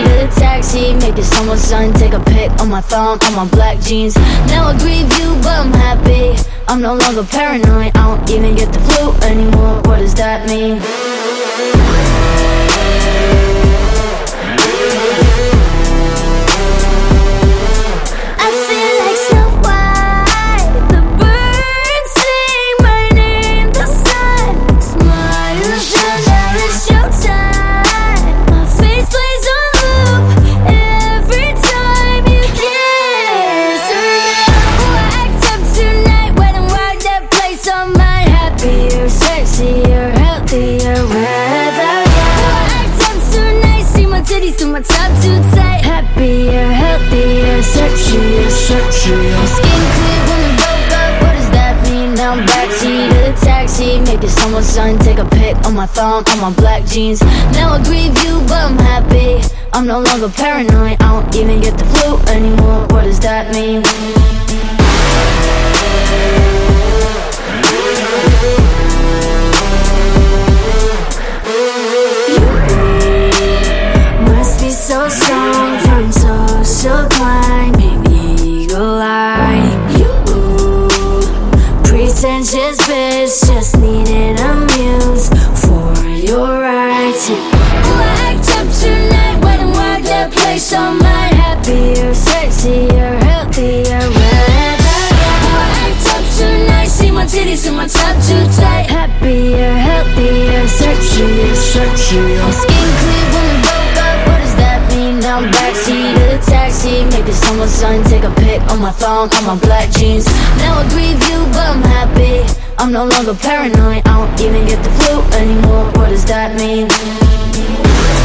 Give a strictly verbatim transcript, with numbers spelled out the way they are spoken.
to the taxi, make it someone's son. Take a pic on my thumb, on my black jeans. Now I grieve you, but I'm happy. I'm no longer paranoid, I don't even get the flu anymore. What does that mean? I feel like Snow White, the birds sing my name, the sun smiles and now it's showtime. My face plays on loop every time you kiss. Remember, I act up tonight when I'm rock that place on my happier, sexier, healthier weather. I act up tonight, see my titties to my top too tight. Happier, healthier, sexier, sexier. My skin clear when we broke up, what does that mean? Now I'm backseat to the taxi, make it someone's son. Take a pic on my thumb, on my black jeans. Now I grieve you, but I'm happy. I'm no longer paranoid, I don't even get the flu anymore. What does that mean? Must be so strong from social climbing, eagle eye. You pretentious bitch, just needed a muse for your rights. Oh, I act up tonight when I'm rock that place on my happier, sexier, healthier weather. Oh, I act up tonight, see my titties in my top too tight. Happier, healthier, sexier, sexier. My skin clear when we broke up, what does that mean? Now I'm backseat to the taxi, make it someone's son. Take a pic on my thong, on my black jeans. Now I grieve you, but I'm happy. I'm no longer paranoid, I don't even get the flu anymore. What does that mean?